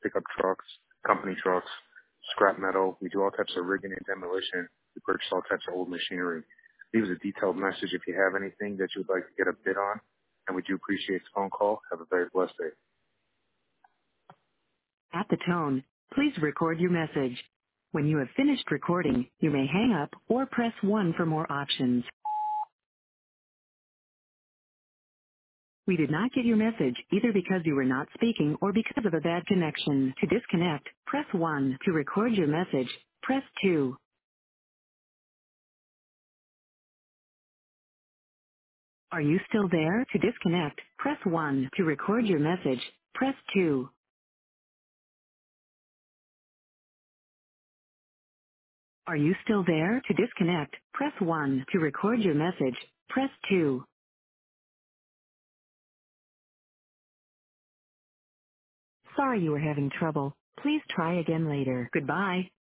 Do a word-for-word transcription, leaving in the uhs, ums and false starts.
pickup trucks, company trucks, scrap metal. We do all types of rigging and demolition. We purchase all types of old machinery. Leave us a detailed message if you have anything that you would like to get a bid on, and we do appreciate the phone call. Have a very blessed day. At the tone, please record your message. When you have finished recording, you may hang up or press one for more options. We did not get your message either because you were not speaking or because of a bad connection. To disconnect, press one. To record your message, press two. Are you still there? To disconnect, press one. To record your message, press two. Are you still there? To disconnect, press one. To record your message, press two. Sorry you were having trouble. Please try again later. Goodbye.